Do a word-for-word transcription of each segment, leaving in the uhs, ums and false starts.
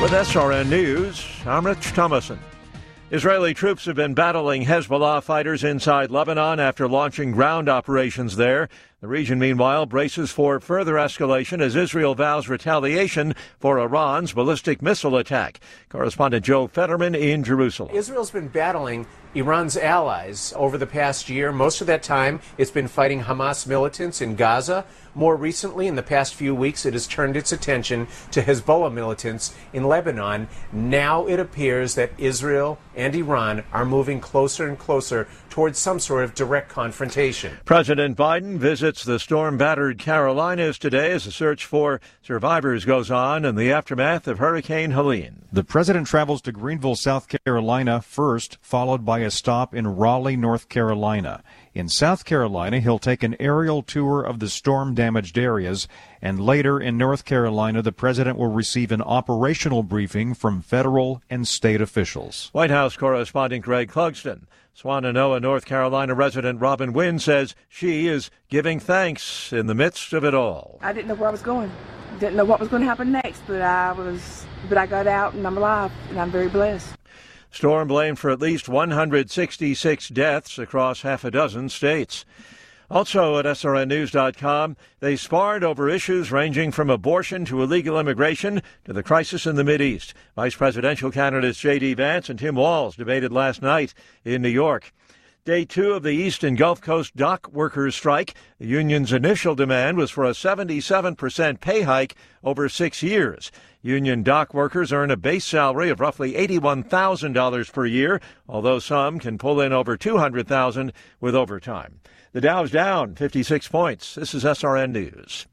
With S R N News, I'm Rich Thomason. Israeli troops have been battling Hezbollah fighters inside Lebanon after launching ground operations there. The region, meanwhile, braces for further escalation as Israel vows retaliation for Iran's ballistic missile attack. Correspondent Joe Fetterman in Jerusalem. Israel's been battling Iran's allies over the past year. Most of that time, it's been fighting Hamas militants in Gaza. More recently, in the past few weeks, it has turned its attention to Hezbollah militants in Lebanon. Now it appears that Israel and Iran are moving closer and closer towards some sort of direct confrontation. President Biden visits the storm-battered Carolinas today as the search for survivors goes on in the aftermath of Hurricane Helene. The president travels to Greenville, South Carolina first, followed by a stop in Raleigh, North Carolina. In South Carolina, he'll take an aerial tour of the storm-damaged areas, and later in North Carolina, the president will receive an operational briefing from federal and state officials. White House correspondent Greg Clugston. Swannanoa, North Carolina resident Robin Wynn says she is giving thanks in the midst of it all. I didn't know where I was going. Didn't know what was going to happen next, but I was, but I got out and I'm alive, and I'm very blessed. Storm blamed for at least one hundred sixty-six deaths across half a dozen states. Also at S R N news dot com, they sparred over issues ranging from abortion to illegal immigration to the crisis in the Mideast. Vice presidential candidates J D. Vance and Tim Walz debated last night in New York. Day two of the East and Gulf Coast dock workers' strike. The union's initial demand was for a seventy-seven percent pay hike over six years. Union dock workers earn a base salary of roughly eighty-one thousand dollars per year, although some can pull in over two hundred thousand dollars with overtime. The Dow's down fifty-six points. This is S R N News.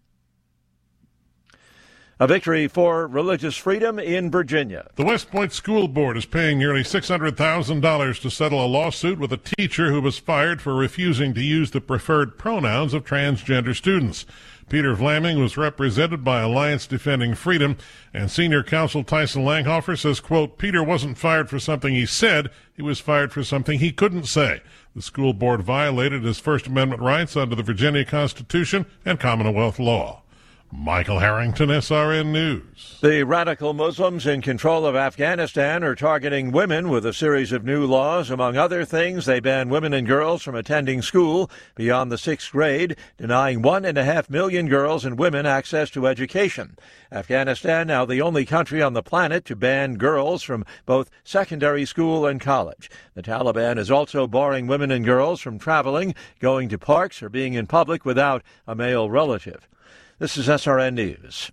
A victory for religious freedom in Virginia. The West Point School Board is paying nearly six hundred thousand dollars to settle a lawsuit with a teacher who was fired for refusing to use the preferred pronouns of transgender students. Peter Vlaming was represented by Alliance Defending Freedom, and senior counsel Tyson Langhofer says, quote, Peter wasn't fired for something he said, he was fired for something he couldn't say. The school board violated his First Amendment rights under the Virginia Constitution and Commonwealth law. Michael Harrington, S R N News. The radical Muslims in control of Afghanistan are targeting women with a series of new laws. Among other things, they ban women and girls from attending school beyond the sixth grade, denying one and a half million girls and women access to education. Afghanistan, now the only country on the planet to ban girls from both secondary school and college. The Taliban is also barring women and girls from traveling, going to parks, or being in public without a male relative. This is S R N News.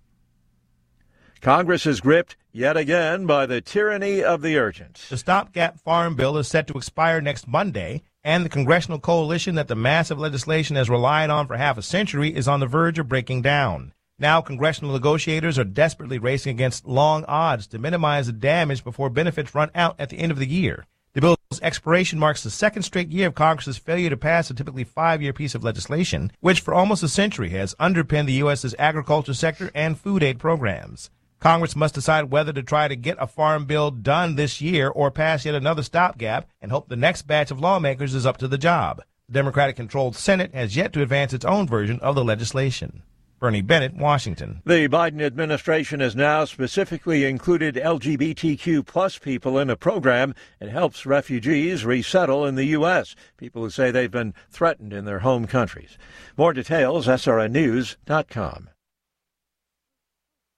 Congress is gripped yet again by the tyranny of the urgent. The stopgap farm bill is set to expire next Monday, and the congressional coalition that the massive legislation has relied on for half a century is on the verge of breaking down. Now, congressional negotiators are desperately racing against long odds to minimize the damage before benefits run out at the end of the year. The bill's expiration marks the second straight year of Congress's failure to pass a typically five-year piece of legislation, which for almost a century has underpinned the U S.'s agriculture sector and food aid programs. Congress must decide whether to try to get a farm bill done this year or pass yet another stopgap and hope the next batch of lawmakers is up to the job. The Democratic-controlled Senate has yet to advance its own version of the legislation. Bernie Bennett, Washington. The Biden administration has now specifically included L G B T Q plus people in a program that helps refugees resettle in the U S, people who say they've been threatened in their home countries. More details, S R N news dot com.